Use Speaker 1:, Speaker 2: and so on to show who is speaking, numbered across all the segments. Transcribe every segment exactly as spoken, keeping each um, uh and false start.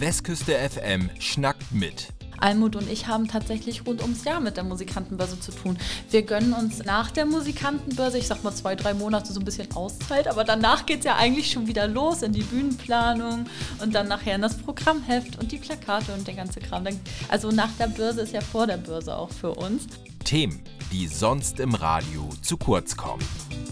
Speaker 1: Westküste F M schnackt mit.
Speaker 2: Almut und ich haben tatsächlich rund ums Jahr mit der Musikantenbörse zu tun. Wir gönnen uns nach der Musikantenbörse, ich sag mal zwei, drei Monate so ein bisschen Auszeit, aber danach geht es ja eigentlich schon wieder los in die Bühnenplanung und dann nachher in das Programmheft und die Plakate und der ganze Kram. Also nach der Börse ist ja vor der Börse auch für uns.
Speaker 1: Themen, die sonst im Radio zu kurz kommen.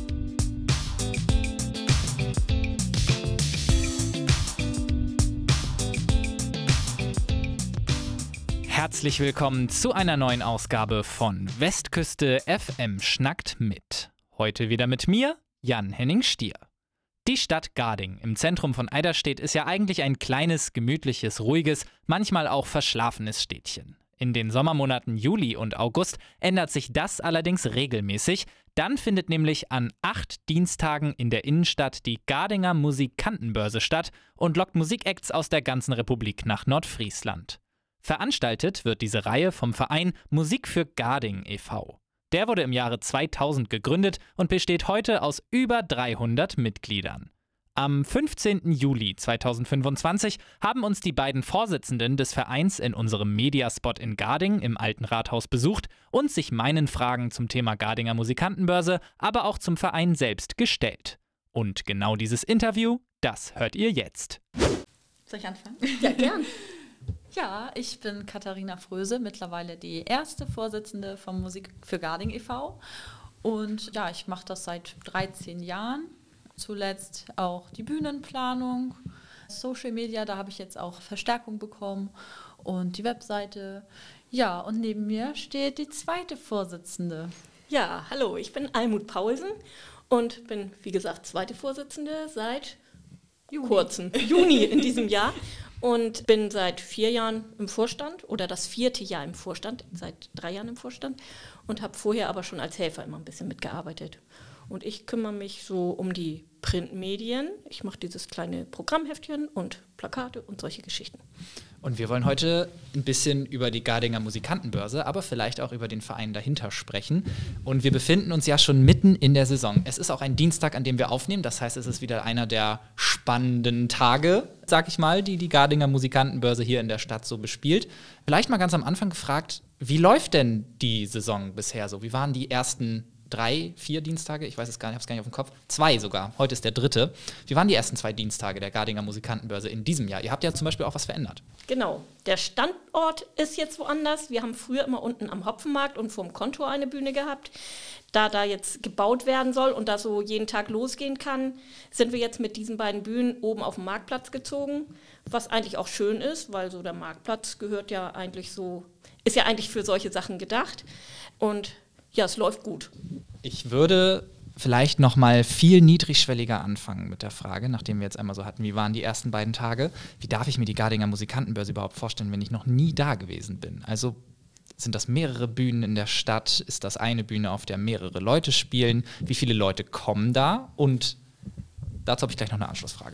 Speaker 3: Herzlich willkommen zu einer neuen Ausgabe von Westküste F M schnackt mit. Heute wieder mit mir, Jan-Henning Stier. Die Stadt Garding im Zentrum von Eiderstedt ist ja eigentlich ein kleines, gemütliches, ruhiges, manchmal auch verschlafenes Städtchen. In den Sommermonaten Juli und August ändert sich das allerdings regelmäßig. Dann findet nämlich an acht Dienstagen in der Innenstadt die Gardinger Musikantenbörse statt und lockt Musikacts aus der ganzen Republik nach Nordfriesland. Veranstaltet wird diese Reihe vom Verein Musik für Garding e V Der wurde im Jahre zweitausend gegründet und besteht heute aus über dreihundert Mitgliedern. Am fünfzehnten Juli zweitausendfünfundzwanzig haben uns die beiden Vorsitzenden des Vereins in unserem Mediaspot in Garding im Alten Rathaus besucht und sich meinen Fragen zum Thema Gardinger Musikantenbörse, aber auch zum Verein selbst gestellt. Und genau dieses Interview, das hört ihr jetzt.
Speaker 2: Soll ich anfangen?
Speaker 4: Ja, gern.
Speaker 2: Ja, ich bin Katharina Fröse, mittlerweile die erste Vorsitzende von Musik für Garding e V Und ja, ich mache das seit dreizehn Jahren. Zuletzt auch die Bühnenplanung, Social Media, da habe ich jetzt auch Verstärkung bekommen und die Webseite. Ja, und neben mir steht die zweite Vorsitzende.
Speaker 4: Ja, hallo, ich bin Almut Paulsen und bin, wie gesagt, zweite Vorsitzende seit Juni. kurzem, Juni in diesem Jahr. Und bin seit vier Jahren im Vorstand oder das vierte Jahr im Vorstand, seit drei Jahren im Vorstand und habe vorher aber schon als Helfer immer ein bisschen mitgearbeitet. Und ich kümmere mich so um die Printmedien. Ich mache dieses kleine Programmheftchen und Plakate und solche Geschichten.
Speaker 3: Und wir wollen heute ein bisschen über die Gardinger Musikantenbörse, aber vielleicht auch über den Verein dahinter sprechen. Und wir befinden uns ja schon mitten in der Saison. Es ist auch ein Dienstag, an dem wir aufnehmen. Das heißt, es ist wieder einer der spannenden Tage, sag ich mal, die die Gardinger Musikantenbörse hier in der Stadt so bespielt. Vielleicht mal ganz am Anfang gefragt, wie läuft denn die Saison bisher so? Wie waren die ersten drei, vier Dienstage? Ich weiß es gar nicht, ich habe es gar nicht auf dem Kopf. Zwei sogar. Heute ist der dritte. Wie waren die ersten zwei Dienstage der Gardinger Musikantenbörse in diesem Jahr? Ihr habt ja zum Beispiel auch was verändert.
Speaker 4: Genau. Der Standort ist jetzt woanders. Wir haben früher immer unten am Hopfenmarkt und vorm Kontor eine Bühne gehabt. Da da jetzt gebaut werden soll und da so jeden Tag losgehen kann, sind wir jetzt mit diesen beiden Bühnen oben auf den Marktplatz gezogen, was eigentlich auch schön ist, weil so der Marktplatz gehört ja eigentlich so, ist ja eigentlich für solche Sachen gedacht. Und ja, es läuft gut.
Speaker 3: Ich würde vielleicht noch mal viel niedrigschwelliger anfangen mit der Frage, nachdem wir jetzt einmal so hatten, wie waren die ersten beiden Tage? Wie darf ich mir die Gardinger Musikantenbörse überhaupt vorstellen, wenn ich noch nie da gewesen bin? Also sind das mehrere Bühnen in der Stadt? Ist das eine Bühne, auf der mehrere Leute spielen? Wie viele Leute kommen da? Und dazu habe ich gleich noch eine Anschlussfrage.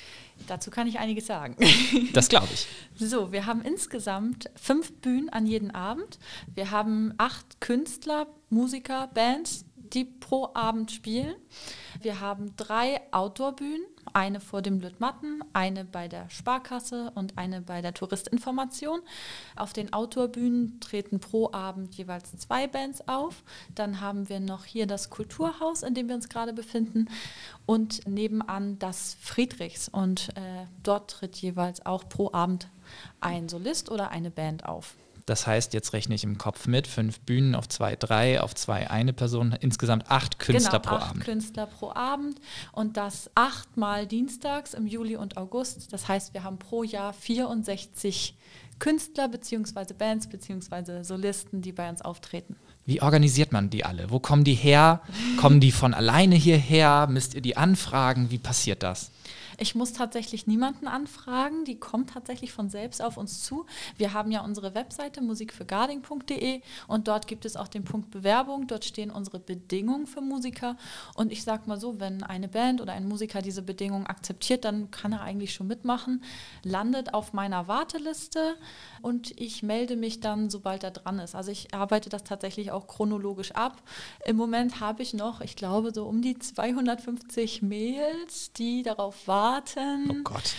Speaker 2: Dazu kann ich einiges sagen.
Speaker 3: Das glaube ich.
Speaker 2: So, wir haben insgesamt fünf Bühnen an jeden Abend. Wir haben acht Künstler, Musiker, Bands, die pro Abend spielen. Wir haben drei Outdoor-Bühnen, eine vor dem Lüttmatten, eine bei der Sparkasse und eine bei der Touristinformation. Auf den Outdoor-Bühnen treten pro Abend jeweils zwei Bands auf. Dann haben wir noch hier das Kulturhaus, in dem wir uns gerade befinden, und nebenan das Friedrichs. Und äh, dort tritt jeweils auch pro Abend ein Solist oder eine Band auf.
Speaker 3: Das heißt, jetzt rechne ich im Kopf mit, fünf Bühnen auf zwei, drei, auf zwei, eine Person, insgesamt acht Künstler
Speaker 2: genau,
Speaker 3: pro
Speaker 2: acht
Speaker 3: Abend.
Speaker 2: Künstler pro Abend und das achtmal dienstags im Juli und August. Das heißt, wir haben pro Jahr vierundsechzig Künstler bzw. Bands bzw. Solisten, die bei uns auftreten.
Speaker 3: Wie organisiert man die alle? Wo kommen die her? Kommen die von alleine hierher? Müsst ihr die anfragen? Wie passiert das?
Speaker 2: Ich muss tatsächlich niemanden anfragen, die kommen tatsächlich von selbst auf uns zu. Wir haben ja unsere Webseite musik für garding punkt de und dort gibt es auch den Punkt Bewerbung. Dort stehen unsere Bedingungen für Musiker und ich sag mal so, wenn eine Band oder ein Musiker diese Bedingungen akzeptiert, dann kann er eigentlich schon mitmachen, landet auf meiner Warteliste und ich melde mich dann, sobald er dran ist. Also ich arbeite das tatsächlich auch chronologisch ab. Im Moment habe ich noch, ich glaube, so um die zweihundertfünfzig Mails, die darauf drauf warten.
Speaker 3: Oh Gott.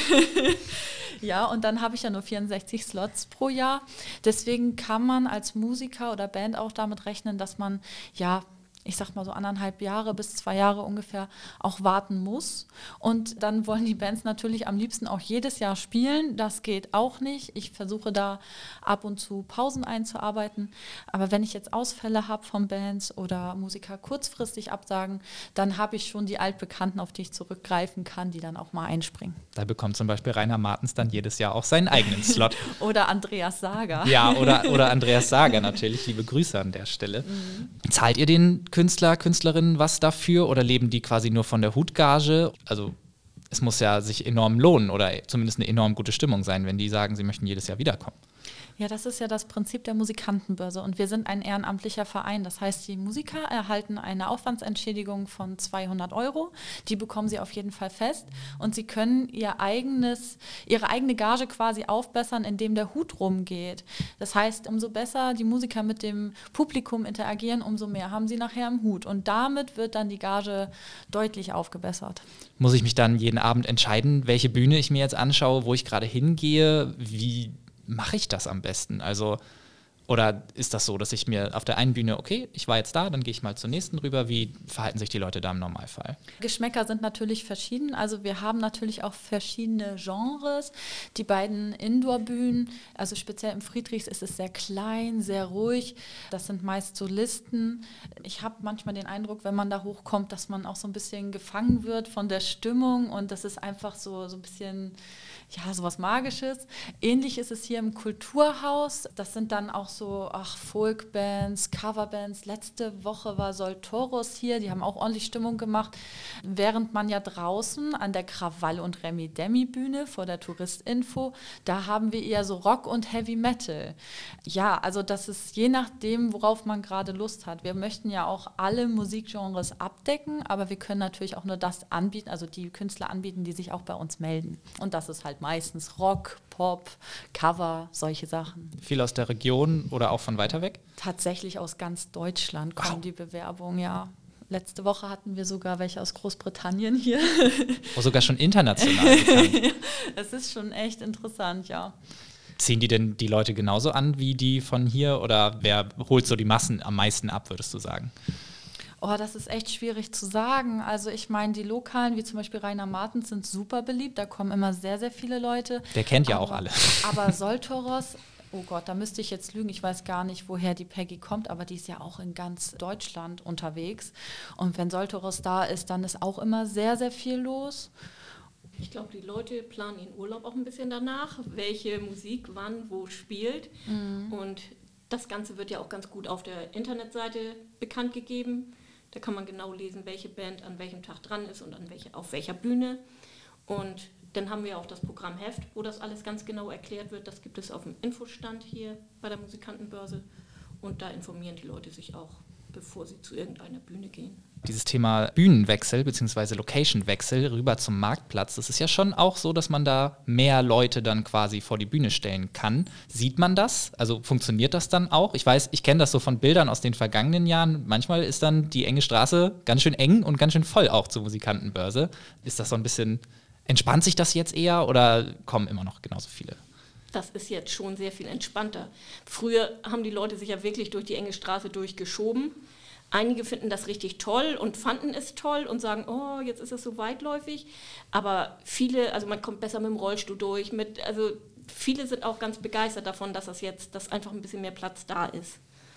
Speaker 2: Ja, und dann habe ich ja nur vierundsechzig Slots pro Jahr. Deswegen kann man als Musiker oder Band auch damit rechnen, dass man, ja, ich sag mal so anderthalb Jahre bis zwei Jahre ungefähr auch warten muss. Und dann wollen die Bands natürlich am liebsten auch jedes Jahr spielen. Das geht auch nicht. Ich versuche da ab und zu Pausen einzuarbeiten. Aber wenn ich jetzt Ausfälle habe von Bands oder Musiker kurzfristig absagen, dann habe ich schon die Altbekannten, auf die ich zurückgreifen kann, die dann auch mal einspringen.
Speaker 3: Da bekommt zum Beispiel Rainer Martens dann jedes Jahr auch seinen eigenen Slot.
Speaker 2: Oder Andreas Sager.
Speaker 3: Ja, oder, oder Andreas Sager natürlich. Liebe Grüße an der Stelle. Mhm. Zahlt ihr den Künstler, Künstlerinnen was dafür oder leben die quasi nur von der Hutgage? Also es muss ja sich enorm lohnen oder zumindest eine enorm gute Stimmung sein, wenn die sagen, sie möchten jedes Jahr wiederkommen.
Speaker 2: Ja, das ist ja das Prinzip der Musikantenbörse und wir sind ein ehrenamtlicher Verein. Das heißt, die Musiker erhalten eine Aufwandsentschädigung von zweihundert Euro. Die bekommen sie auf jeden Fall fest und sie können ihr eigenes, ihre eigene Gage quasi aufbessern, indem der Hut rumgeht. Das heißt, umso besser die Musiker mit dem Publikum interagieren, umso mehr haben sie nachher im Hut und damit wird dann die Gage deutlich aufgebessert.
Speaker 3: Muss ich mich dann jeden Abend entscheiden, welche Bühne ich mir jetzt anschaue, wo ich gerade hingehe, wie mache ich das am besten? Also, oder ist das so, dass ich mir auf der einen Bühne, okay, ich war jetzt da, dann gehe ich mal zur nächsten rüber. Wie verhalten sich die Leute da im Normalfall?
Speaker 2: Geschmäcker sind natürlich verschieden. Also wir haben natürlich auch verschiedene Genres. Die beiden Indoor-Bühnen, also speziell im Friedrichs ist es sehr klein, sehr ruhig. Das sind meist Solisten. Ich habe manchmal den Eindruck, wenn man da hochkommt, dass man auch so ein bisschen gefangen wird von der Stimmung und das ist einfach so, so ein bisschen, ja, sowas Magisches. Ähnlich ist es hier im Kulturhaus. Das sind dann auch so, ach, Folkbands, Coverbands. Letzte Woche war Soltoros hier, die haben auch ordentlich Stimmung gemacht. Während man ja draußen an der Krawall- und Remi-Demi-Bühne vor der Touristinfo, da haben wir eher so Rock und Heavy Metal. Ja, also das ist je nachdem, worauf man gerade Lust hat. Wir möchten ja auch alle Musikgenres abdecken, aber wir können natürlich auch nur das anbieten, also die Künstler anbieten, die sich auch bei uns melden. Und das ist halt meistens Rock, Pop, Cover, solche Sachen.
Speaker 3: Viel aus der Region oder auch von weiter weg?
Speaker 2: Tatsächlich aus ganz Deutschland kommen wow. die Bewerbungen, ja. Letzte Woche hatten wir sogar welche aus Großbritannien hier.
Speaker 3: Oh, sogar schon international bekannt.
Speaker 2: Es ist schon echt interessant, ja.
Speaker 3: Ziehen die denn die Leute genauso an wie die von hier oder wer holt so die Massen am meisten ab, würdest du sagen?
Speaker 2: Oh, das ist echt schwierig zu sagen. Also ich meine, die Lokalen, wie zum Beispiel Rainer Martens, sind super beliebt. Da kommen immer sehr, sehr viele Leute.
Speaker 3: Der kennt ja
Speaker 2: aber,
Speaker 3: auch alle.
Speaker 2: Aber Soltoros, oh Gott, da müsste ich jetzt lügen. Ich weiß gar nicht, woher die Peggy kommt, aber die ist ja auch in ganz Deutschland unterwegs. Und wenn Soltoros da ist, dann ist auch immer sehr, sehr viel los.
Speaker 4: Ich glaube, die Leute planen ihren Urlaub auch ein bisschen danach, welche Musik wann wo spielt. Mhm. Und das Ganze wird ja auch ganz gut auf der Internetseite bekannt gegeben. Da kann man genau lesen, welche Band an welchem Tag dran ist und an welche, auf welcher Bühne. Und dann haben wir auch das Programmheft, wo das alles ganz genau erklärt wird. Das gibt es auf dem Infostand hier bei der Musikantenbörse. Und da informieren die Leute sich auch, bevor sie zu irgendeiner Bühne gehen.
Speaker 3: Dieses Thema Bühnenwechsel bzw. Locationwechsel rüber zum Marktplatz, das ist ja schon auch so, dass man da mehr Leute dann quasi vor die Bühne stellen kann. Sieht man das? Also funktioniert das dann auch? Ich weiß, ich kenne das so von Bildern aus den vergangenen Jahren. Manchmal ist dann die enge Straße ganz schön eng und ganz schön voll auch zur Musikantenbörse. Ist das so ein bisschen, entspannt sich das jetzt eher oder kommen immer noch genauso viele?
Speaker 4: Das ist jetzt schon sehr viel entspannter. Früher haben die Leute sich ja wirklich durch die enge Straße durchgeschoben. Einige finden das richtig toll und fanden es toll und sagen, oh, jetzt ist es so weitläufig. Aber viele, also man kommt besser mit dem Rollstuhl durch. Mit, also viele sind auch ganz begeistert davon, dass das jetzt, dass einfach ein bisschen mehr Platz da ist.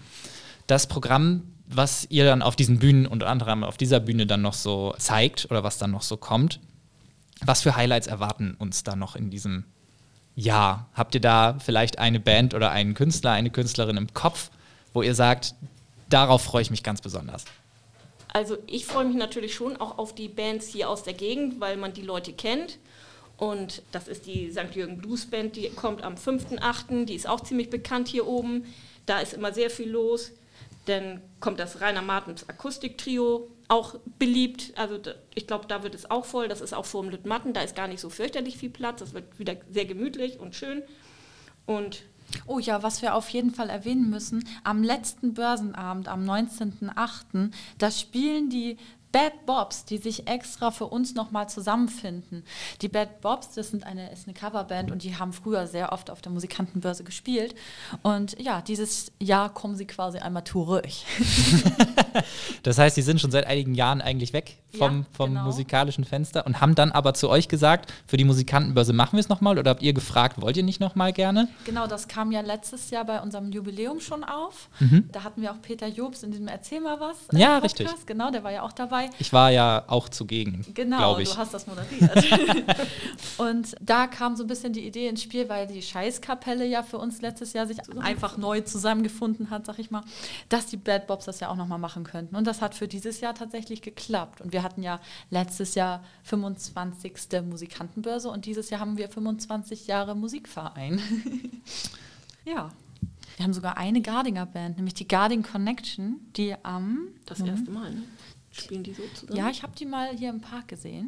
Speaker 3: Das Programm, was ihr dann auf diesen Bühnen, unter anderem auf dieser Bühne dann noch so zeigt oder was dann noch so kommt, was für Highlights erwarten uns da noch in diesem Jahr? Habt ihr da vielleicht eine Band oder einen Künstler, eine Künstlerin im Kopf, wo ihr sagt, darauf freue ich mich ganz besonders?
Speaker 4: Also ich freue mich natürlich schon auch auf die Bands hier aus der Gegend, weil man die Leute kennt. Und das ist die Sankt Jürgen Blues Band, die kommt am fünften achten Die ist auch ziemlich bekannt hier oben. Da ist immer sehr viel los. Dann kommt das Rainer Martens Akustiktrio, auch beliebt. Also ich glaube, da wird es auch voll. Das ist auch vor dem Lüttmatten. Da ist gar nicht so fürchterlich viel Platz. Das wird wieder sehr gemütlich und schön. Und
Speaker 2: oh ja, was wir auf jeden Fall erwähnen müssen, am letzten Börsenabend, am neunzehnten achten da spielen die Bad Bobs, die sich extra für uns nochmal zusammenfinden. Die Bad Bobs, das sind eine, ist eine Coverband und die haben früher sehr oft auf der Musikantenbörse gespielt. Und ja, dieses Jahr kommen sie quasi einmal zurück.
Speaker 3: Das heißt, sie sind schon seit einigen Jahren eigentlich weg vom,
Speaker 2: Ja,
Speaker 3: vom
Speaker 2: genau.
Speaker 3: musikalischen Fenster und haben dann aber zu euch gesagt, für die Musikantenbörse machen wir es nochmal, oder habt ihr gefragt, wollt ihr nicht nochmal gerne?
Speaker 2: Genau, das kam ja letztes Jahr bei unserem Jubiläum schon auf.
Speaker 3: Mhm.
Speaker 2: Da hatten wir auch Peter Jobs in diesem Erzähl mal was.
Speaker 3: Ja,
Speaker 2: Podcast.
Speaker 3: richtig.
Speaker 2: Genau, der war ja auch dabei.
Speaker 3: Ich war ja auch zugegen,
Speaker 2: Genau,
Speaker 3: glaube ich.
Speaker 2: du hast das moderiert. Und da kam so ein bisschen die Idee ins Spiel, weil die Scheißkapelle ja für uns letztes Jahr sich einfach neu zusammengefunden hat, sag ich mal, dass die Bad Bobs das ja auch nochmal machen könnten. Und das hat für dieses Jahr tatsächlich geklappt. Und wir hatten ja letztes Jahr fünfundzwanzigste Musikantenbörse und dieses Jahr haben wir fünfundzwanzig Jahre Musikverein. Ja. Wir haben sogar eine Gardinger Band, nämlich die Garding Connection, die am...
Speaker 4: Das erste Mal, ne? Spielen die so zusammen?
Speaker 2: Ja, ich habe die mal hier im Park gesehen.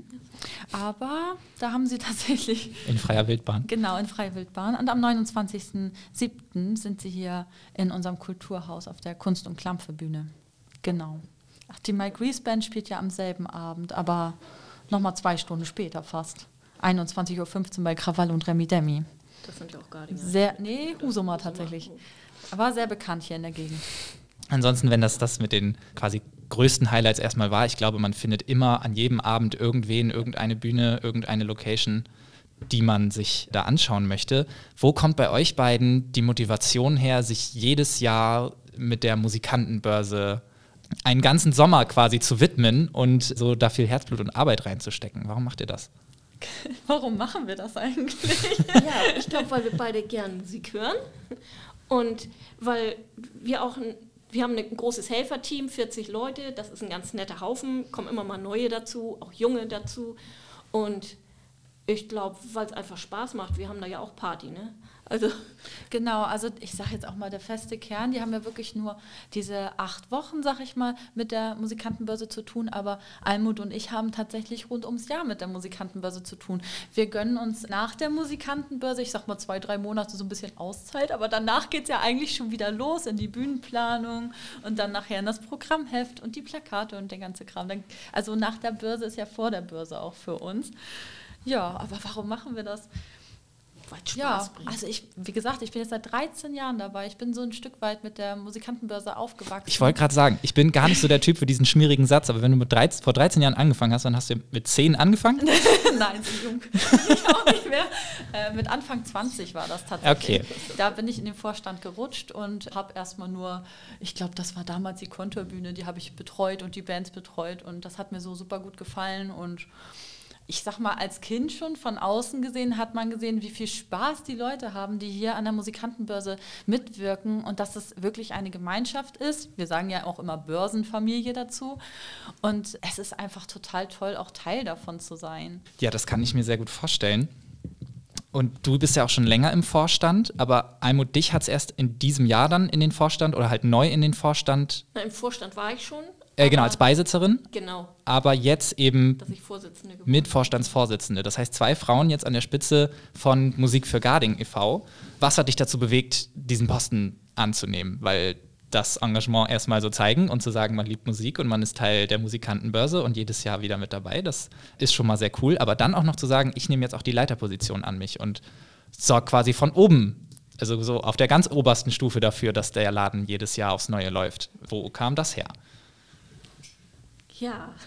Speaker 2: Aber da haben sie tatsächlich...
Speaker 3: In freier Wildbahn.
Speaker 2: Genau, in freier Wildbahn. Und am neunundzwanzigsten siebten sind sie hier in unserem Kulturhaus auf der Kunst- und Klampfe-Bühne. Genau. Ach, die Mike Reese Band spielt ja am selben Abend, aber nochmal zwei Stunden später fast. einundzwanzig Uhr fünfzehn bei Krawall und Remi Demi.
Speaker 4: Das sind ja auch Gardinger.
Speaker 2: Sehr, nee, Husumer tatsächlich. Aber sehr bekannt hier in der Gegend.
Speaker 3: Ansonsten, wenn das das mit den quasi größten Highlights erstmal war, ich glaube, man findet immer an jedem Abend irgendwen, irgendeine Bühne, irgendeine Location, die man sich da anschauen möchte. Wo kommt bei euch beiden die Motivation her, sich jedes Jahr mit der Musikantenbörse einen ganzen Sommer quasi zu widmen und so da viel Herzblut und Arbeit reinzustecken? Warum macht ihr das?
Speaker 2: Warum machen wir das eigentlich?
Speaker 4: Ja, ich glaube, weil wir beide gern Musik hören und weil wir auch ein, wir haben ein großes Helferteam, vierzig Leute, das ist ein ganz netter Haufen, kommen immer mal neue dazu, auch junge dazu und ich glaube, weil es einfach Spaß macht, wir haben da ja auch Party, ne? Also
Speaker 2: Genau, also ich sage jetzt auch mal, der feste Kern, die haben ja wirklich nur diese acht Wochen, sag ich mal, mit der Musikantenbörse zu tun, aber Almut und ich haben tatsächlich rund ums Jahr mit der Musikantenbörse zu tun. Wir gönnen uns nach der Musikantenbörse, ich sag mal zwei, drei Monate so ein bisschen Auszeit, aber danach geht es ja eigentlich schon wieder los in die Bühnenplanung und dann nachher in das Programmheft und die Plakate und der ganze Kram. Dann, also nach der Börse ist ja vor der Börse auch für uns. Ja, aber warum machen wir das?
Speaker 4: weil es Spaß
Speaker 2: Ja,
Speaker 4: bringt.
Speaker 2: also ich, wie gesagt, ich bin jetzt seit dreizehn Jahren dabei. Ich bin so ein Stück weit mit der Musikantenbörse aufgewachsen.
Speaker 3: Ich wollte gerade sagen, ich bin gar nicht so der Typ für diesen schmierigen Satz, aber wenn du mit dreizehn, vor dreizehn Jahren angefangen hast, dann hast du mit zehn angefangen?
Speaker 2: Nein, so jung. Ich auch nicht mehr. Äh, mit Anfang zwanzig war das tatsächlich.
Speaker 3: Okay.
Speaker 2: Da bin ich in den Vorstand gerutscht und habe erstmal nur, ich glaube, das war damals die Konturbühne, die habe ich betreut und die Bands betreut und das hat mir so super gut gefallen und ich sag mal, als Kind schon von außen gesehen, hat man gesehen, wie viel Spaß die Leute haben, die hier an der Musikantenbörse mitwirken und dass es wirklich eine Gemeinschaft ist. Wir sagen ja auch immer Börsenfamilie dazu. Und es ist einfach total toll, auch Teil davon zu sein.
Speaker 3: Ja, das kann ich mir sehr gut vorstellen. Und du bist ja auch schon länger im Vorstand, aber Almut, dich hat es erst in diesem Jahr dann in den Vorstand oder halt neu in den Vorstand,
Speaker 4: Na, im Vorstand war ich schon.
Speaker 3: äh, genau,
Speaker 4: aber-
Speaker 3: als Beisitzerin,
Speaker 4: Genau,
Speaker 3: aber jetzt eben
Speaker 4: dass ich Vorsitzende geworden
Speaker 3: mit Vorstandsvorsitzende. Das heißt, zwei Frauen jetzt an der Spitze von Musik für Garding e V Was hat dich dazu bewegt, diesen Posten anzunehmen? Weil das Engagement erstmal so zeigen und zu sagen, man liebt Musik und man ist Teil der Musikantenbörse und jedes Jahr wieder mit dabei, das ist schon mal sehr cool. Aber dann auch noch zu sagen, ich nehme jetzt auch die Leiterposition an mich und sorge quasi von oben, also so auf der ganz obersten Stufe dafür, dass der Laden jedes Jahr aufs Neue läuft. Wo kam das her?
Speaker 4: Ja.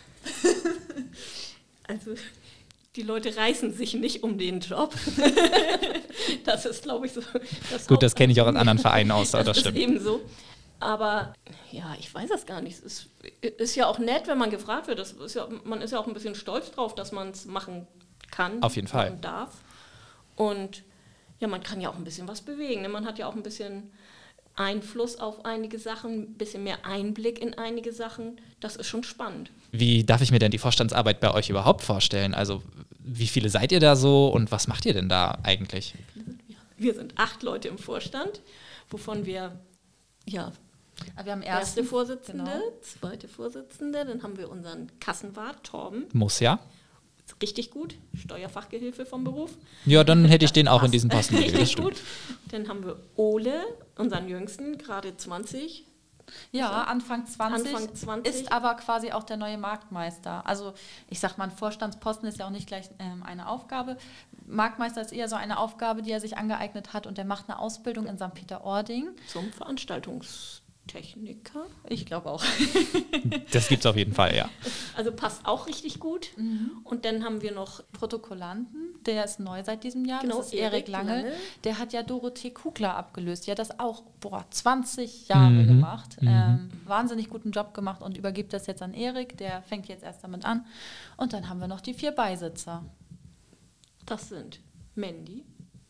Speaker 4: Also, die Leute reißen sich nicht um den Job. Das ist, glaube ich, so. Das
Speaker 3: Gut, das kenne ich auch aus anderen Vereinen aus, aber
Speaker 4: das,
Speaker 3: das
Speaker 4: ist
Speaker 3: stimmt.
Speaker 4: eben so. Aber ja, ich weiß das gar nicht. Es ist, ist ja auch nett, wenn man gefragt wird. Das ist ja, man ist ja auch ein bisschen stolz drauf, dass man es machen kann.
Speaker 3: Auf jeden Fall.
Speaker 4: Und darf. Und ja, man kann ja auch ein bisschen was bewegen. Ne? Man hat ja auch ein bisschen Einfluss auf einige Sachen, ein bisschen mehr Einblick in einige Sachen. Das ist schon spannend.
Speaker 3: Wie darf ich mir denn die Vorstandsarbeit bei euch überhaupt vorstellen? Also wie viele seid ihr da so und was macht ihr denn da eigentlich?
Speaker 4: Wir sind acht Leute im Vorstand, wovon wir ja
Speaker 2: Aber wir haben
Speaker 4: erste
Speaker 2: ersten,
Speaker 4: Vorsitzende,
Speaker 2: genau.
Speaker 4: zweite Vorsitzende, dann haben wir unseren Kassenwart Torben,
Speaker 3: Muss ja.
Speaker 4: ist richtig gut, Steuerfachgehilfe vom Beruf.
Speaker 3: Ja, dann hätte ich den auch in diesen Posten gewählt. das
Speaker 4: Richtig
Speaker 3: stimmt.
Speaker 4: gut. Dann haben wir Ole, unseren Jüngsten, gerade zwanzig,
Speaker 2: Ja, Anfang zwanzig,
Speaker 4: Anfang zwanzig
Speaker 2: ist aber quasi auch der neue Marktmeister. Also ich sag mal, ein Vorstandsposten ist ja auch nicht gleich ähm, eine Aufgabe. Marktmeister ist eher so eine Aufgabe, die er sich angeeignet hat und der macht eine Ausbildung in Sankt Peter-Ording.
Speaker 4: Zum Veranstaltungstechniker.
Speaker 2: Ich glaube auch.
Speaker 3: Das gibt's auf jeden Fall, ja.
Speaker 4: Also passt auch richtig gut. Mhm. Und dann haben wir noch
Speaker 2: Protokollanten, der ist neu seit diesem Jahr,
Speaker 4: genau,
Speaker 2: das ist Erik
Speaker 4: Erik
Speaker 2: Langel.
Speaker 4: Langel.
Speaker 2: Der hat ja Dorothee Kugler abgelöst. Die hat das auch, boah, zwanzig Jahre
Speaker 3: Mhm.
Speaker 2: gemacht.
Speaker 3: Mhm.
Speaker 2: Ähm, wahnsinnig guten Job gemacht und übergibt das jetzt an Erik. Der fängt jetzt erst damit an. Und dann haben wir noch die vier Beisitzer.
Speaker 4: Das sind Mandy.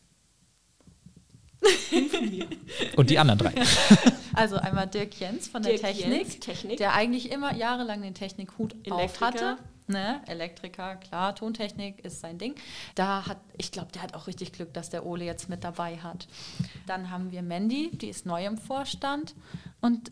Speaker 3: Und die anderen drei.
Speaker 2: Also einmal Dirk Jens von der
Speaker 4: Dirk
Speaker 2: Technik,
Speaker 4: Jens, Technik.
Speaker 2: der eigentlich immer jahrelang den Technikhut auf
Speaker 4: Elektriker.
Speaker 2: hatte. Ne? Elektriker, klar, Tontechnik ist sein Ding. Da hat, ich glaube, der hat auch richtig Glück, dass der Ole jetzt mit dabei hat. Dann haben wir Mandy, die ist neu im Vorstand. Und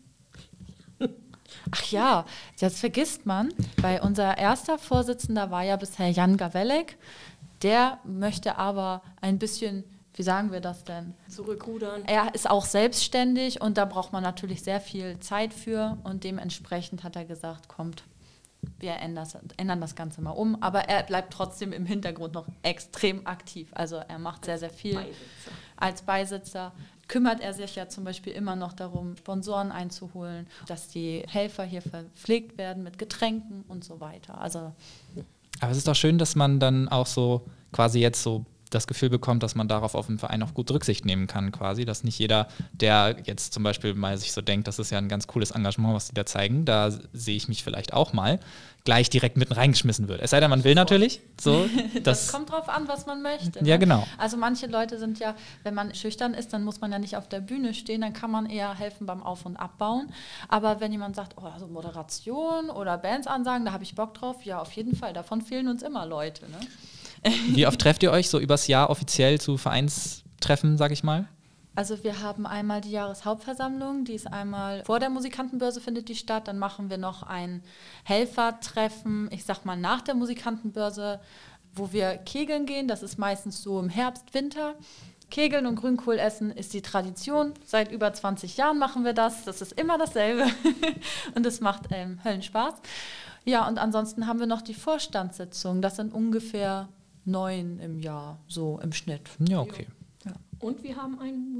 Speaker 2: ach ja, das vergisst man, weil unser erster Vorsitzender war ja bisher Jan Gawelek. Der möchte aber ein bisschen, wie sagen wir das denn?
Speaker 4: Zurückrudern.
Speaker 2: Er ist auch selbstständig und da braucht man natürlich sehr viel Zeit für und dementsprechend hat er gesagt, kommt, wir ändern das, ändern das Ganze mal um, aber er bleibt trotzdem im Hintergrund noch extrem aktiv. Also er macht sehr, sehr viel.
Speaker 4: Beisitzer.
Speaker 2: Als Beisitzer kümmert er sich ja zum Beispiel immer noch darum, Sponsoren einzuholen, dass die Helfer hier verpflegt werden mit Getränken und so weiter. Also
Speaker 3: Aber es ist doch schön, dass man dann auch so quasi jetzt so das Gefühl bekommt, dass man darauf auf den Verein auch gut Rücksicht nehmen kann quasi, dass nicht jeder, der jetzt zum Beispiel mal sich so denkt, das ist ja ein ganz cooles Engagement, was die da zeigen, da sehe ich mich vielleicht auch mal, gleich direkt mitten reingeschmissen wird. Es sei denn, man will natürlich. So,
Speaker 2: das,
Speaker 3: das
Speaker 2: kommt drauf an, was man möchte.
Speaker 3: Ja,
Speaker 2: ne?
Speaker 3: genau.
Speaker 2: Also manche Leute sind ja, wenn man schüchtern ist, dann muss man ja nicht auf der Bühne stehen, dann kann man eher helfen beim Auf- und Abbauen. Aber wenn jemand sagt, oh, also Moderation oder Bands ansagen, da habe ich Bock drauf, ja, auf jeden Fall. Davon fehlen uns immer Leute. Ne?
Speaker 3: Wie oft trefft ihr euch so übers Jahr offiziell zu Vereinstreffen, sag ich mal?
Speaker 2: Also wir haben einmal die Jahreshauptversammlung, die ist einmal vor der Musikantenbörse findet die statt, dann machen wir noch ein Helfertreffen, ich sag mal nach der Musikantenbörse, wo wir kegeln gehen, das ist meistens so im Herbst, Winter. Kegeln und Grünkohl essen ist die Tradition, seit über zwanzig Jahren machen wir das, das ist immer dasselbe und es macht ähm, Höllenspaß. Ja, und ansonsten haben wir noch die Vorstandssitzung, das sind ungefähr neun im Jahr, so im Schnitt.
Speaker 3: Ja, okay.
Speaker 4: Und wir haben einen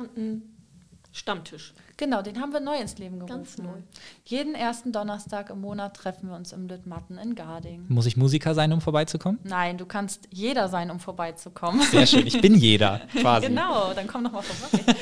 Speaker 4: Musikanten-Stammtisch.
Speaker 2: Genau, den haben wir neu ins Leben gerufen.
Speaker 4: Ganz neu.
Speaker 2: Jeden ersten Donnerstag im Monat treffen wir uns im Lüttmatten in Garding.
Speaker 3: Muss ich Musiker sein, um vorbeizukommen?
Speaker 2: Nein, du kannst jeder sein, um vorbeizukommen.
Speaker 3: Sehr schön, ich bin jeder quasi.
Speaker 2: Genau, dann komm doch mal vorbei.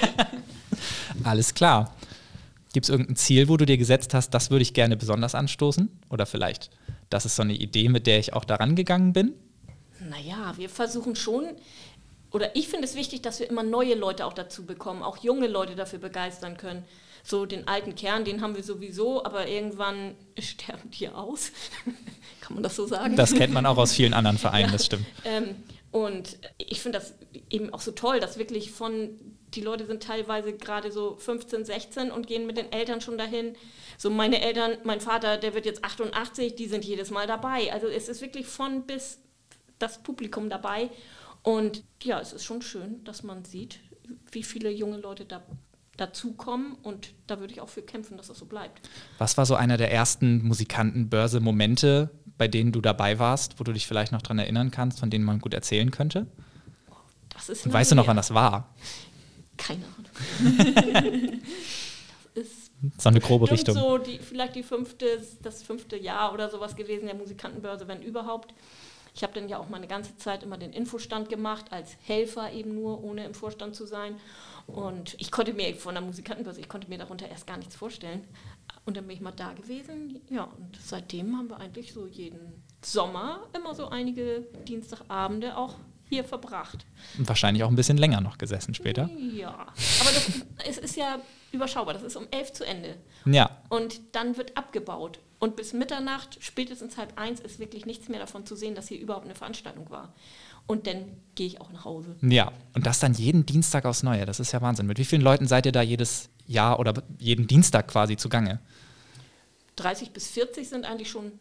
Speaker 3: Alles klar. Gibt es irgendein Ziel, wo du dir gesetzt hast, das würde ich gerne besonders anstoßen? Oder vielleicht, das ist so eine Idee, mit der ich auch daran gegangen bin?
Speaker 4: Naja, wir versuchen schon, oder ich finde es wichtig, dass wir immer neue Leute auch dazu bekommen, auch junge Leute dafür begeistern können. So den alten Kern, den haben wir sowieso, aber irgendwann sterben die aus. Kann man das so sagen?
Speaker 3: Das kennt man auch aus vielen anderen Vereinen,
Speaker 4: Ja.
Speaker 3: Das stimmt.
Speaker 4: Ähm, und ich finde das eben auch so toll, dass wirklich von, die Leute sind teilweise gerade so fünfzehn, sechzehn und gehen mit den Eltern schon dahin. So meine Eltern, mein Vater, der wird jetzt achtundachtzig, die sind jedes Mal dabei. Also es ist wirklich von bis das Publikum dabei. Und ja, es ist schon schön, dass man sieht, wie viele junge Leute da dazukommen. Und da würde ich auch für kämpfen, dass das so bleibt.
Speaker 3: Was war so einer der ersten Musikantenbörse-Momente, bei denen du dabei warst, wo du dich vielleicht noch dran erinnern kannst, von denen man gut erzählen könnte?
Speaker 4: Das ist
Speaker 3: Und weißt du noch,
Speaker 4: her.
Speaker 3: wann das war?
Speaker 4: Keine Ahnung. Das ist
Speaker 3: So eine grobe
Speaker 4: bestimmt
Speaker 3: Richtung.
Speaker 4: so die, vielleicht die fünfte, das fünfte Jahr oder sowas gewesen der Musikantenbörse, wenn überhaupt. Ich habe dann ja auch meine ganze Zeit immer den Infostand gemacht, als Helfer eben nur, ohne im Vorstand zu sein. Und ich konnte mir von der Musikantenbörse, ich konnte mir darunter erst gar nichts vorstellen. Und dann bin ich mal da gewesen. Ja, und seitdem haben wir eigentlich so jeden Sommer immer so einige Dienstagabende auch hier verbracht.
Speaker 3: Und wahrscheinlich auch ein bisschen länger noch gesessen später.
Speaker 4: Ja, aber das, es ist ja überschaubar, das ist um elf zu Ende.
Speaker 3: Ja,
Speaker 4: Und dann wird abgebaut. Und bis Mitternacht, spätestens halb eins, ist wirklich nichts mehr davon zu sehen, dass hier überhaupt eine Veranstaltung war. Und dann gehe ich auch nach Hause.
Speaker 3: ja. Und das dann jeden Dienstag aufs Neue. Das ist ja Wahnsinn. Mit wie vielen Leuten seid ihr da jedes Jahr oder jeden Dienstag quasi zugange?
Speaker 4: dreißig bis vierzig sind eigentlich schon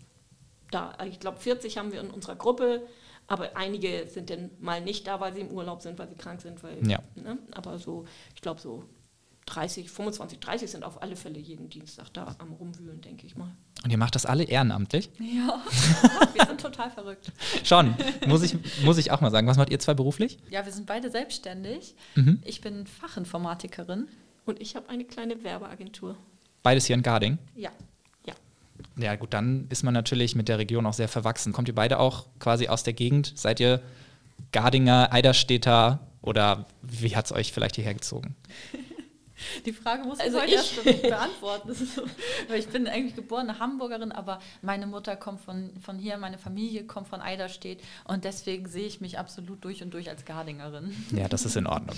Speaker 4: da. Ich glaube, vierzig haben wir in unserer Gruppe, aber einige sind dann mal nicht da, weil sie im Urlaub sind, weil sie krank sind. Weil,
Speaker 3: Ja.
Speaker 4: ne? Aber so, ich glaube, so dreißig, fünfundzwanzig, dreißig sind auf alle Fälle jeden Dienstag da am Rumwühlen, denke ich mal.
Speaker 3: Und ihr macht das alle ehrenamtlich?
Speaker 2: Ja, wir sind total verrückt.
Speaker 3: Schon, muss ich, muss ich auch mal sagen. Was macht ihr zwei beruflich?
Speaker 2: Ja, wir sind beide selbstständig.
Speaker 3: Mhm.
Speaker 2: Ich bin Fachinformatikerin.
Speaker 4: Und ich habe eine kleine Werbeagentur.
Speaker 3: Beides hier in Garding?
Speaker 2: Ja.
Speaker 4: Ja.
Speaker 3: Ja gut, dann ist man natürlich mit der Region auch sehr verwachsen. Kommt ihr beide auch quasi aus der Gegend? Seid ihr Gardinger, Eiderstedter oder wie hat es euch vielleicht hierher gezogen?
Speaker 2: Die Frage muss
Speaker 4: Also
Speaker 2: ich
Speaker 4: ich-
Speaker 2: heute erst beantworten. Das ist so, weil ich bin eigentlich geborene Hamburgerin, aber meine Mutter kommt von, von hier, meine Familie kommt von Eiderstedt und deswegen sehe ich mich absolut durch und durch als Gardingerin.
Speaker 3: Ja, das ist in Ordnung.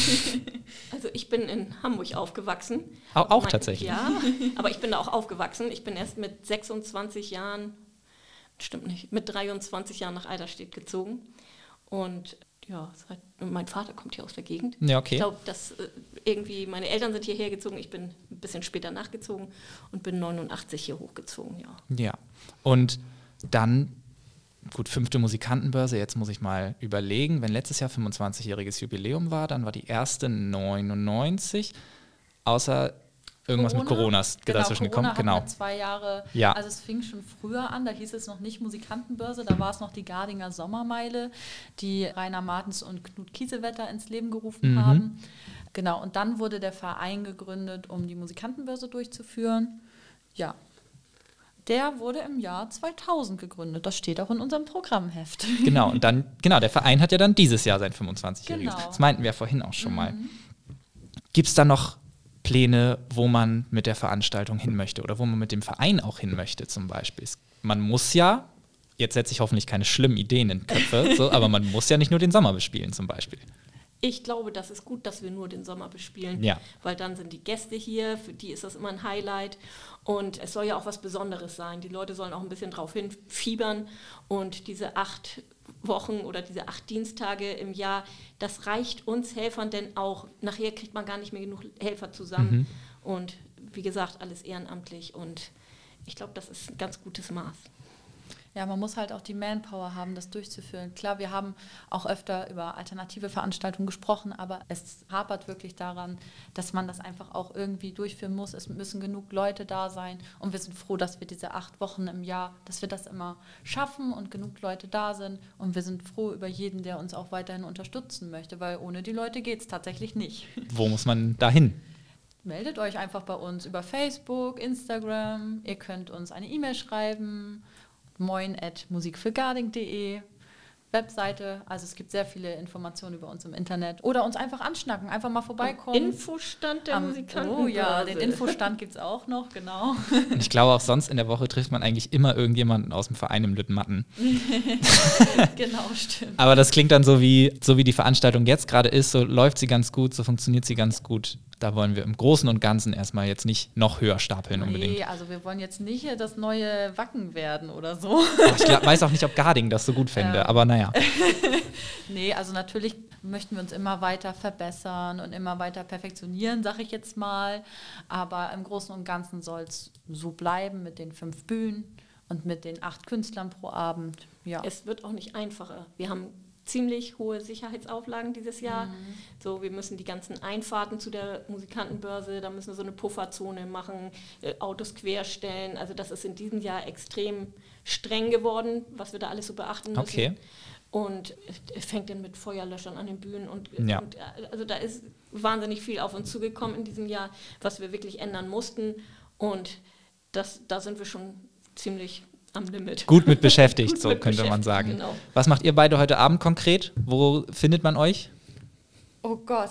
Speaker 4: Also ich bin in Hamburg aufgewachsen.
Speaker 3: Au- auch
Speaker 4: Mein-
Speaker 3: tatsächlich?
Speaker 4: Ja, aber ich bin da auch aufgewachsen. Ich bin erst mit sechsundzwanzig Jahren, stimmt nicht, mit dreiundzwanzig Jahren nach Eiderstedt gezogen. Und ja, seit, mein Vater kommt hier aus der Gegend.
Speaker 3: Ja, okay.
Speaker 4: Ich glaube, dass äh, irgendwie, meine Eltern sind hierher gezogen, ich bin ein bisschen später nachgezogen und bin neunundachtzig hier hochgezogen, ja.
Speaker 3: Ja, und dann, gut, fünfte Musikantenbörse, jetzt muss ich mal überlegen, wenn letztes Jahr fünfundzwanzigjähriges Jubiläum war, dann war die erste neunundneunzig, außer irgendwas mit Corona ist
Speaker 2: Genau,
Speaker 3: dazwischen
Speaker 2: Corona
Speaker 3: gekommen. Genau.
Speaker 2: hatten wir zwei Jahre,
Speaker 3: Ja.
Speaker 2: also es fing schon früher an, da hieß es noch nicht Musikantenbörse, da war es noch die Gardinger Sommermeile, die Rainer Martens und Knut Kiesewetter ins Leben gerufen
Speaker 3: Mhm.
Speaker 2: haben. Genau, und dann wurde der Verein gegründet, um die Musikantenbörse durchzuführen. Ja, der wurde im Jahr zweitausend gegründet, das steht auch in unserem Programmheft.
Speaker 3: Genau, und dann, genau, der Verein hat ja dann dieses Jahr sein fünfundzwanzigjähriges.
Speaker 2: Genau.
Speaker 3: Das meinten wir ja vorhin auch schon mal. Gibt es da noch Pläne, wo man mit der Veranstaltung hin möchte oder wo man mit dem Verein auch hin möchte zum Beispiel? Es- Man muss ja, jetzt setze ich hoffentlich keine schlimmen Ideen in Köpfe, so, aber man muss ja nicht nur den Sommer bespielen zum Beispiel.
Speaker 4: Ich glaube, das ist gut, dass wir nur den Sommer bespielen,
Speaker 3: Ja.
Speaker 4: weil dann sind die Gäste hier, für die ist das immer ein Highlight und es soll ja auch was Besonderes sein. Die Leute sollen auch ein bisschen drauf hinfiebern und diese acht Wochen oder diese acht Dienstage im Jahr, das reicht uns Helfern denn auch. Nachher kriegt man gar nicht mehr genug Helfer zusammen und wie gesagt, alles ehrenamtlich und ich glaube, das ist ein ganz gutes Maß.
Speaker 2: Ja, man muss halt auch die Manpower haben, das durchzuführen. Klar, wir haben auch öfter über alternative Veranstaltungen gesprochen, aber es hapert wirklich daran, dass man das einfach auch irgendwie durchführen muss. Es müssen genug Leute da sein und wir sind froh, dass wir diese acht Wochen im Jahr, dass wir das immer schaffen und genug Leute da sind und wir sind froh über jeden, der uns auch weiterhin unterstützen möchte, weil ohne die Leute geht es tatsächlich nicht.
Speaker 3: Wo muss man da hin?
Speaker 2: Meldet euch einfach bei uns über Facebook, Instagram, ihr könnt uns eine E-Mail schreiben, moin at musikfürgarding punkt de, Webseite, also es gibt sehr viele Informationen über uns im Internet. Oder uns einfach anschnacken, einfach mal vorbeikommen.
Speaker 4: Infostand der
Speaker 2: Am-
Speaker 4: Musikantenbörse.
Speaker 2: Oh ja, den Infostand gibt es auch noch, genau.
Speaker 3: Und ich glaube auch sonst in der Woche trifft man eigentlich immer irgendjemanden aus dem Verein im Lüttenmatten.
Speaker 2: Genau, stimmt.
Speaker 3: Aber das klingt dann so wie, so wie die Veranstaltung jetzt gerade ist, so läuft sie ganz gut, so funktioniert sie ganz gut. Da wollen wir im Großen und Ganzen erstmal jetzt nicht noch höher stapeln unbedingt.
Speaker 2: Nee, also wir wollen jetzt nicht das neue Wacken werden oder so.
Speaker 3: Aber ich glaub, weiß auch nicht, ob Garding das so gut fände,
Speaker 2: Ja.
Speaker 3: aber naja.
Speaker 2: Nee, also natürlich möchten wir uns immer weiter verbessern und immer weiter perfektionieren, sage ich jetzt mal. Aber im Großen und Ganzen soll es so bleiben mit den fünf Bühnen und mit den acht Künstlern pro Abend. Ja.
Speaker 4: Es wird auch nicht einfacher. Wir haben ziemlich hohe Sicherheitsauflagen dieses Jahr. So, wir müssen die ganzen Einfahrten zu der Musikantenbörse, da müssen wir so eine Pufferzone machen, äh, Autos querstellen. Also das ist in diesem Jahr extrem streng geworden, was wir da alles so beachten müssen.
Speaker 3: Okay.
Speaker 4: Und es fängt dann mit Feuerlöschern an den Bühnen und,
Speaker 3: Ja.
Speaker 4: und also da ist wahnsinnig viel auf uns zugekommen in diesem Jahr, was wir wirklich ändern mussten. Und das, da sind wir schon ziemlich am Limit.
Speaker 3: Gut mit beschäftigt,
Speaker 4: Gut
Speaker 3: so
Speaker 4: mit
Speaker 3: könnte man
Speaker 4: beschäftigt,
Speaker 3: sagen.
Speaker 4: genau.
Speaker 3: Was macht ihr beide heute Abend konkret? Wo findet man euch?
Speaker 2: Oh Gott.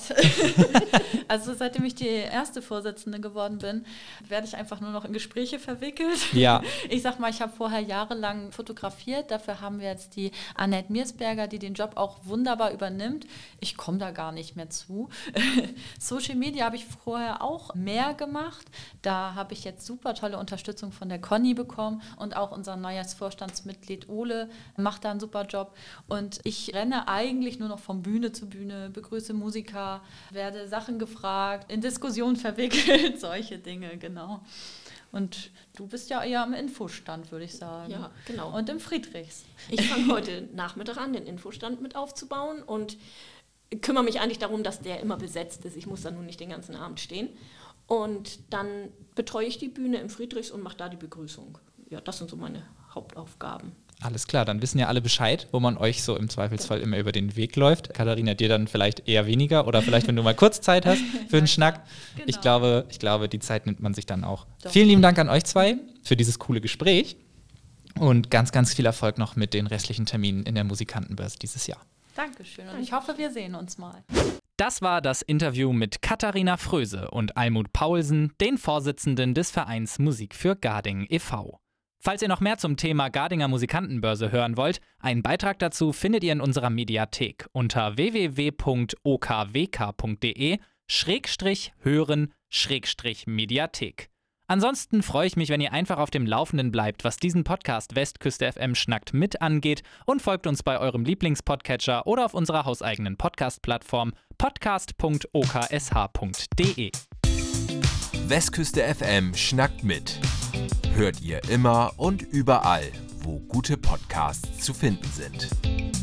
Speaker 2: Also seitdem ich die erste Vorsitzende geworden bin, werde ich einfach nur noch in Gespräche verwickelt.
Speaker 3: Ja.
Speaker 2: Ich sag mal, ich habe vorher jahrelang fotografiert. Dafür haben wir jetzt die Annette Miersberger, die den Job auch wunderbar übernimmt. Ich komme da gar nicht mehr zu. Social Media habe ich vorher auch mehr gemacht. Da habe ich jetzt super tolle Unterstützung von der Conny bekommen und auch unser neues Vorstandsmitglied Ole macht da einen super Job. Und ich renne eigentlich nur noch von Bühne zu Bühne, begrüße Musiker, werde Sachen gefragt, in Diskussionen verwickelt, solche Dinge, genau. Und du bist ja eher am Infostand, würde ich sagen.
Speaker 4: Ja, genau.
Speaker 2: Und im Friedrichs.
Speaker 4: Ich fange heute Nachmittag an, den Infostand mit aufzubauen und kümmere mich eigentlich darum, dass der immer besetzt ist. Ich muss da nun nicht den ganzen Abend stehen. Und dann betreue ich die Bühne im Friedrichs und mache da die Begrüßung. Ja, das sind so meine Hauptaufgaben.
Speaker 3: Alles klar, dann wissen ja alle Bescheid, wo man euch so im Zweifelsfall immer über den Weg läuft. Katharina, dir dann vielleicht eher weniger oder vielleicht, wenn du mal kurz Zeit hast für einen Schnack. Genau. Ich glaube, ich glaube, die Zeit nimmt man sich dann auch. Doch. Vielen lieben Dank an euch zwei für dieses coole Gespräch und ganz, ganz viel Erfolg noch mit den restlichen Terminen in der Musikantenbörse dieses Jahr.
Speaker 2: Dankeschön und ich hoffe, wir sehen uns mal.
Speaker 3: Das war das Interview mit Katharina Fröse und Almut Paulsen, den Vorsitzenden des Vereins Musik für Garding e V Falls ihr noch mehr zum Thema Gardinger Musikantenbörse hören wollt, einen Beitrag dazu findet ihr in unserer Mediathek unter w w w punkt o k w k punkt d e schrägstrich hören schrägstrich Mediathek. Ansonsten freue ich mich, wenn ihr einfach auf dem Laufenden bleibt, was diesen Podcast Westküste F M Schnackt mit angeht und folgt uns bei eurem Lieblingspodcatcher oder auf unserer hauseigenen Podcast-Plattform podcast punkt o k s h punkt d e.
Speaker 1: Westküste F M Schnackt mit. Hört ihr immer und überall, wo gute Podcasts zu finden sind.